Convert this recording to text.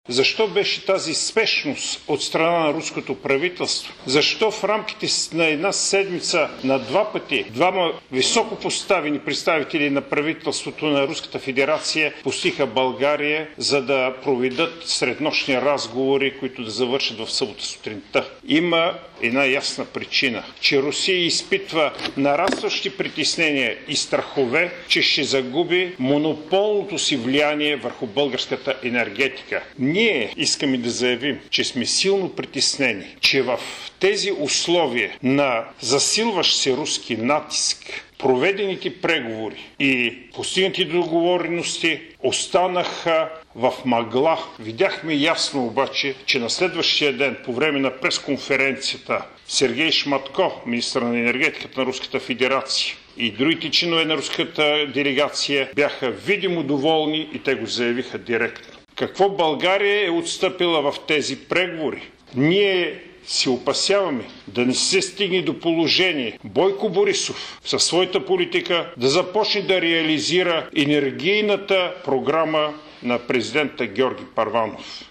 Защо беше тази спешност от страна на руското правителство? Защо в рамките на една седмица на два пъти двама високо поставени представители на правителството на Руската федерация посетиха България, за да проведат среднощни разговори, които да завършат в събота сутринта? Има една ясна причина, че Русия изпитва нарастващи притеснения и страхове, че ще загуби монополното си влияние върху българската енергетика. Ние искаме да заявим, че сме силно притеснени, че в тези условия на засилващ се руски натиск проведените преговори и постигнати договорености останаха в мъгла. Видяхме ясно обаче, че на следващия ден, по време на пресконференцията, Сергей Шматко, министър на енергетиката на Руската федерация, и другите членове на руската делегация бяха видимо доволни и те го заявиха директно. Какво България е отстъпила в тези преговори? Ние се опасяваме да не се стигне до положение Бойко Борисов със своята политика да започне да реализира енергийната програма на президента Георги Първанов.